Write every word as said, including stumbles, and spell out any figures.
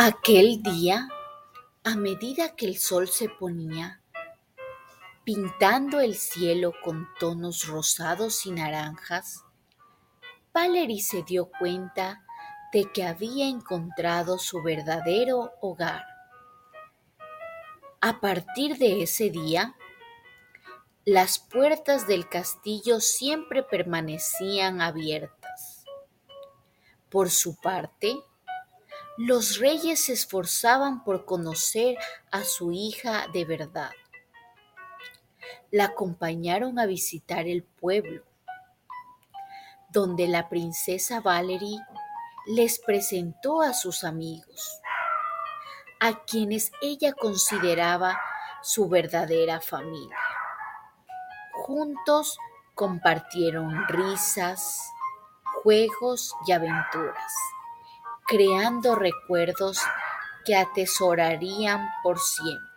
Aquel día, a medida que el sol se ponía, pintando el cielo con tonos rosados y naranjas, Valerie se dio cuenta de que había encontrado su verdadero hogar. A partir de ese día, las puertas del castillo siempre permanecían abiertas. Por su parte, los reyes se esforzaban por conocer a su hija de verdad. La acompañaron a visitar el pueblo, donde la princesa Valerie les presentó a sus amigos, a quienes ella consideraba su verdadera familia. Juntos compartieron risas, juegos y aventuras, creando recuerdos que atesorarían por siempre.